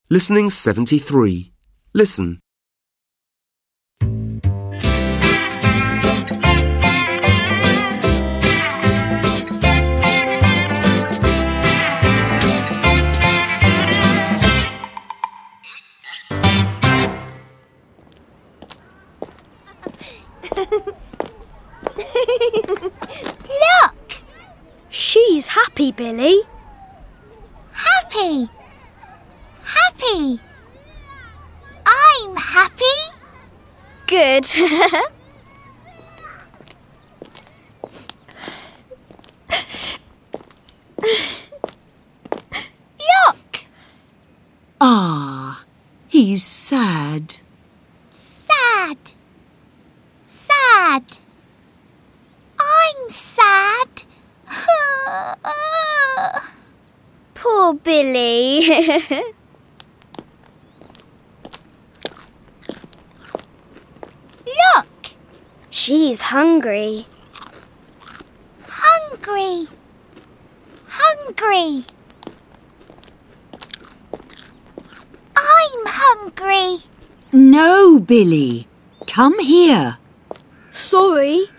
Listening 73. Listen. Look! She's happy, Billy. Happy! Happy! I'm happy! Good. Look! Ah, he's sad. Sad! Sad! I'm sad! Poor Billy. Look! She's hungry. Hungry! Hungry! I'm hungry! No, Billy. Come here. Sorry.